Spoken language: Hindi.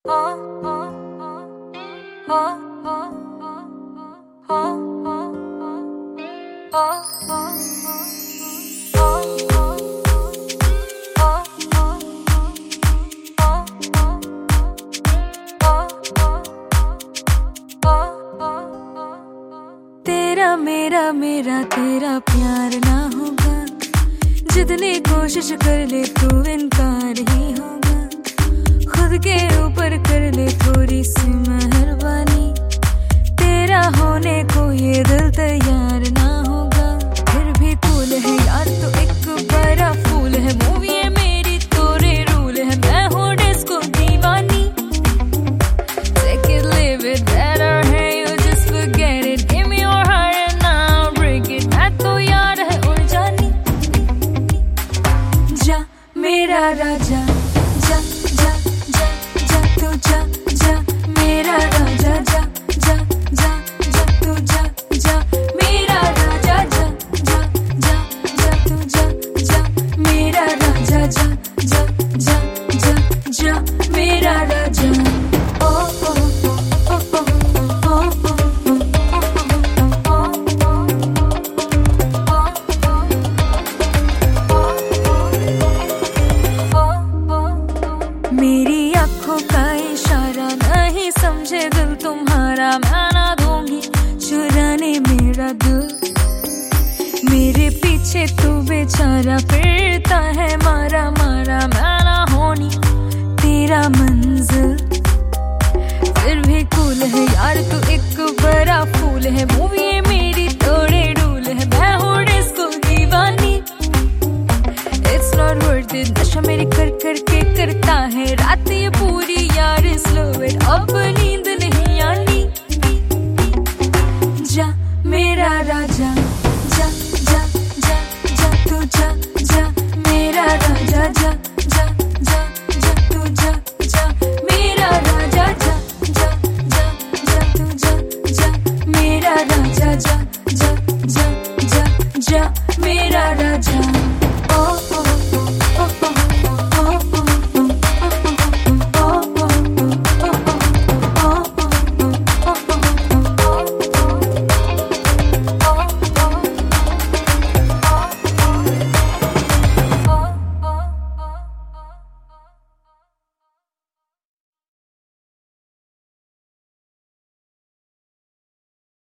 तेरा मेरा मेरा तेरा प्यार ना होगा, जितनी कोशिश कर ले तू इनकार ही होगा। खुद के ऊपर कर ले थोड़ी सी मेहरबानी, तेरा होने को ये दिल तैयार ना होगा। फिर भी तूल है यार तो एक बड़ा फूल है, मूवी है मेरी तोरे रूल है, मैं हूँ डिस्को दीवानी। Take it, live it, better है you just forget it, give me your heart and I'll break it, मैं तो यार है उलझानी। जा मेरा राजा जा जा जा जा तू जा जा मेरा राजा जा जा जा जा तू जा जा मेरा राजा जा जा जा जा तू जा जा मेरा राजा जा जा जा जा जा मेरा राजा। ओ ओ ओ ओ मेरी आँखों का इशारा नहीं समझे दिल तुम्हारा, मैं ना दूंगी चुराने मेरा दिल। मेरे पीछे तू बेचारा फिरता है मारा मारा, मैं ना होनी तेरा मंजिल। फिर भी कूल है यार तू एक बड़ा फूल है, मूवी है मेरी तोड़े डूल है, मैं हूँ डिस्को दीवानी। It's not worth it, नशा मेरी कर करके करता है रात ये पूरी यार slow it, अब नींद नहीं आनी। जा मेरा राजा जा जा जा जा तू जा जा मेरा राजा जा जा जा जा तू जा जा मेरा राजा जा जा जा जा तू जा जा मेरा राजा जा जा जा जा जा मेरा राजा। ओ